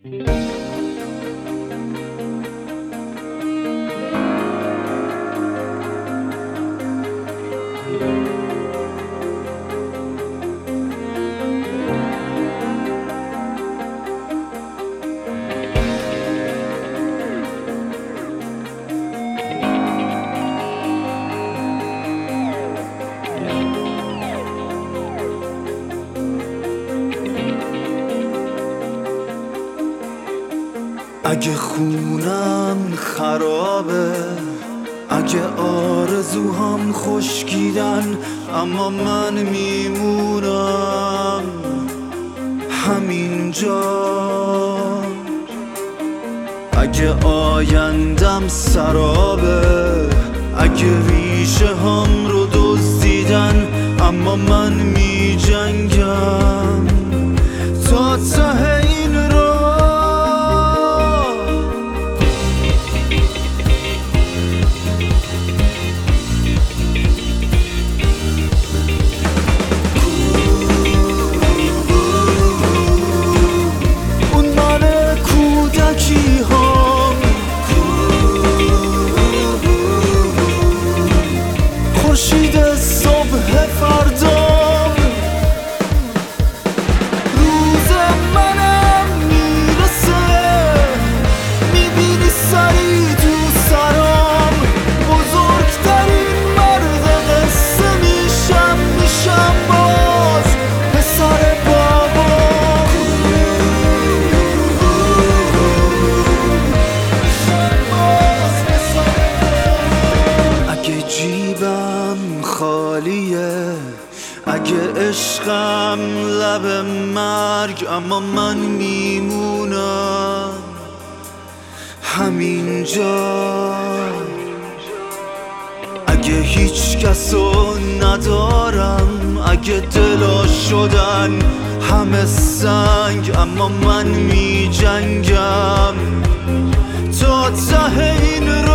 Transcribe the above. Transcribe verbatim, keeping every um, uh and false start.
اگه خونم خرابه، اگه آرزوهام خشکیدن، اما من میمونم همینجا. اگه آیندم سرابه، اگه ریشه هم رو دزدیدن، اما من میجنگم تا ته این راه. خورشید صبح فردام روز منم میرسه، میبینی سری تو سرام، بزرگترین مرد قصه میشم، میشم باز پسر بابا. اگه جیبم خالیه، اگه عشقم لب مرگ، اما من میمونم همینجا. اگه هیچ کسو ندارم، اگه دلا شدن همه سنگ، اما من میجنگم تا ته این رو.